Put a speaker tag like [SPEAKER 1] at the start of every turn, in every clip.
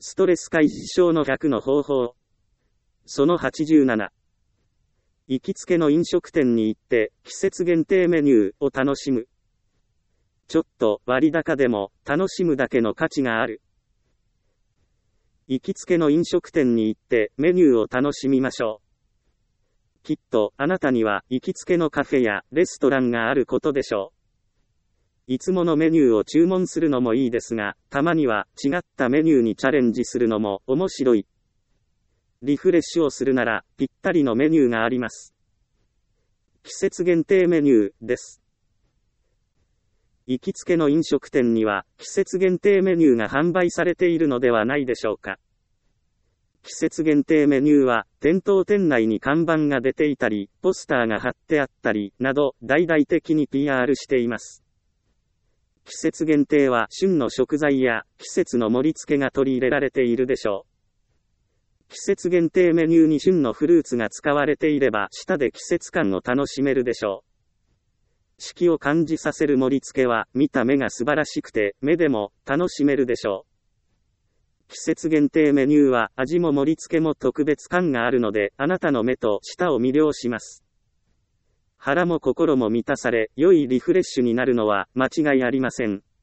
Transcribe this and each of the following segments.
[SPEAKER 1] ストレス解消の100の方法。その87。行きつけの飲食店に行って、季節限定メニューを楽しむ。ちょっと割高でも楽しむだけの価値がある。行きつけの飲食店に行ってメニューを楽しみましょう。きっとあなたには行きつけのカフェやレストランがあることでしょう。いつものメニューを注文するのもいいですが、たまには違ったメニューにチャレンジするのも面白い。リフレッシュをするならぴったりのメニューがあります。季節限定メニューです。行きつけの飲食店には季節限定メニューが販売されているのではないでしょうか。季節限定メニューは店頭店内に看板が出ていたり、ポスターが貼ってあったりなど大々的に PR しています。季節限定は旬の食材や季節の盛り付けが取り入れられているでしょう。季節限定メニューに旬のフルーツが使われていれば舌で季節感を楽しめるでしょう。四季を感じさせる盛り付けは見た目が素晴らしくて目でも楽しめるでしょう。季節限定メニューは味も盛り付けも特別感があるのであなたの目と舌を魅了します。腹も心も満たされ良いリフレッシュになるのは間違いありません。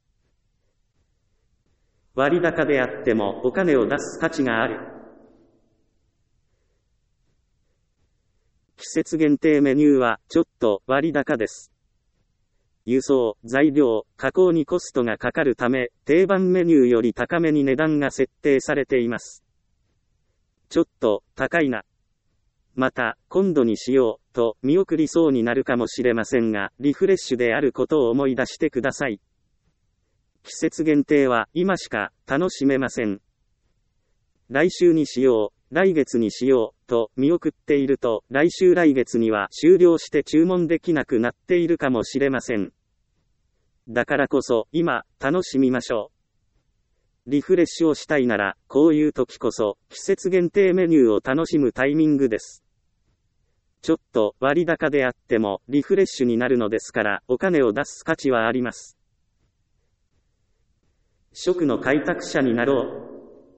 [SPEAKER 1] 割高であってもお金を出す価値がある。季節限定メニューはちょっと割高です。輸送、材料、加工にコストがかかるため、定番メニューより高めに値段が設定されています。ちょっと高いな。また、今度にしようと見送りそうになるかもしれませんが、リフレッシュであることを思い出してください。季節限定は今しか楽しめません。来週にしよう、来月にしようと見送っていると、来週来月には終了して注文できなくなっているかもしれません。だからこそ今楽しみましょう。リフレッシュをしたいならこういう時こそ季節限定メニューを楽しむタイミングです。ちょっと割高であってもリフレッシュになるのですからお金を出す価値はあります。食の開拓者になろう。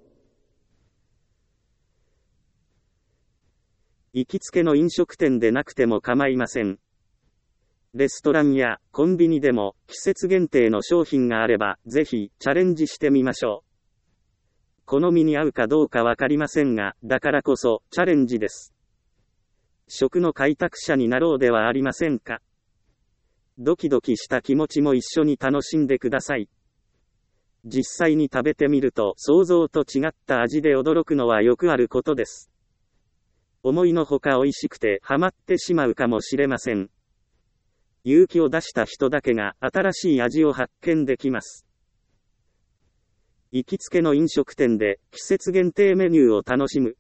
[SPEAKER 1] 行きつけの飲食店でなくても構いません。レストランやコンビニでも季節限定の商品があればぜひチャレンジしてみましょう。好みに合うかどうかわかりませんが、だからこそチャレンジです。食の開拓者になろうではありませんか。ドキドキした気持ちも一緒に楽しんでください。実際に食べてみると想像と違った味で驚くのはよくあることです。思いのほか美味しくてハマってしまうかもしれません。勇気を出した人だけが新しい味を発見できます。行きつけの飲食店で季節限定メニューを楽しむ。